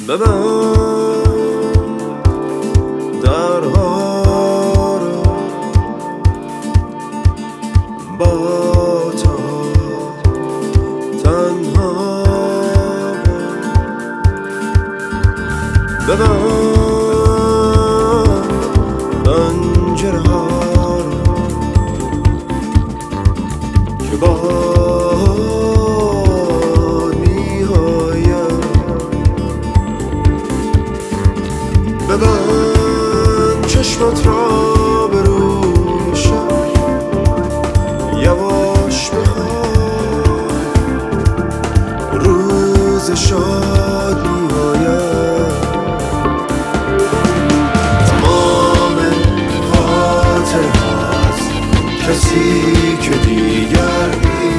ببند درها را با تو تنها ببند پنجره ها را که باد میآید ببند چشمت را به روی شب یواش بخواب روز شاد میآید تمام خاطرات کسی که دیگر